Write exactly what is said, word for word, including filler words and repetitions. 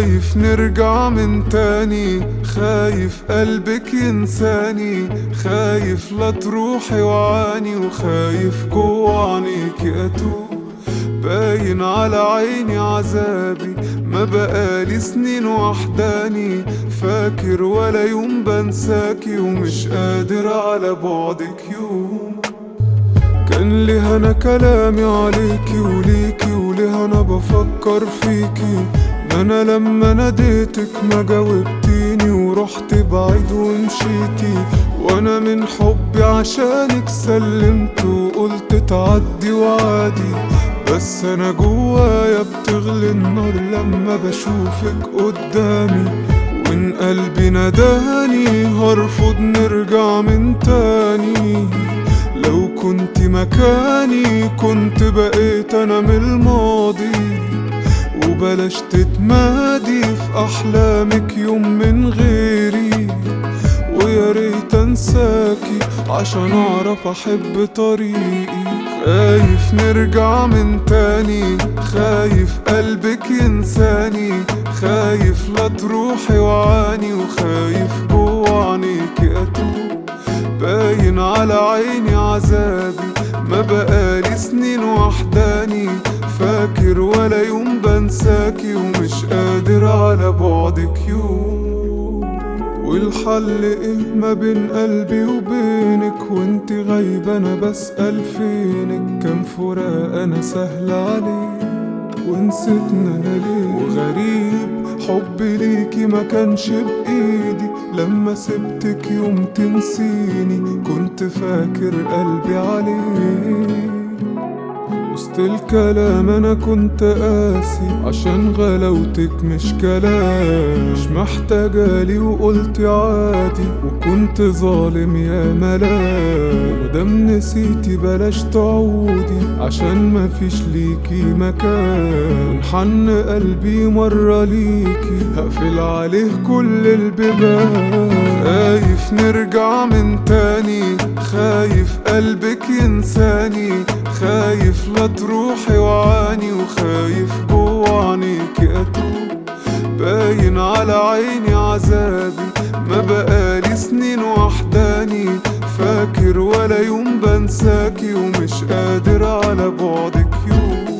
خايف نرجع من تاني، خايف قلبك ينساني، خايف لا تروحي وعاني، وخايف جوه عينيكي اتوه. باين على عيني عذابي، ما بقالي سنين وحداني، فاكر ولا يوم بنساكي، ومش قادر على بعدك يوم. كان ليه انا كلامي عليكي وليكي، وليه انا بفكر فيكي، ما انا لما ناديتك ما جاوبتيني، ورحت بعيد ومشيتي، وانا من حبي عشانك سلمت وقلت تعدي وعادي. بس انا جوايا بتغلي النار لما بشوفك قدامي، وان قلبي نداني هرفض نرجع من تاني. لو كنت مكاني كنت بقيت انا من الماضي، وبلاش تتمادي في احلامك يوم من غيري، ويا ريت انساكي عشان اعرف احب طريقي. خايف نرجع من تاني، خايف قلبك ينساني، خايف لا تروحي وعاني، وخايف جوه عينيكي اتوه. باين على عيني عذابي، ما بقالي سنين وحداني، فاكر ولا يوم بنساكي، ومش قادر على بعدك يوم. والحل ايه ما بين قلبي وبينك، وانت غايبة انا بسأل فينك، كان فراق انا سهل عليه ونسيتنا انا ليه. وغريب حبي ليكي ما كانش بايدي، لما سبتك يوم تنسيني كنت فاكر قلبي عليه. وسط الكلام انا كنت قاسي عشان غلاوتك مش كلام، مش محتاجالي وقلت عادي، وكنت ظالم يا ملاك. مادام نسيتي بلاش تعودي عشان مفيش ليكي مكان، ونحن قلبي مرة ليكي هقفل عليه كل البيبان. خايف نرجع من تاني، خايف قلبك ينساني، خايف لا تروحي وعاني، وخايف جوه عينيكي اتوه. باين على عيني عذابي، ما بقالي سنين وحداني، فاكر ولا يوم بنساكي، ومش قادر على بعدك يوم.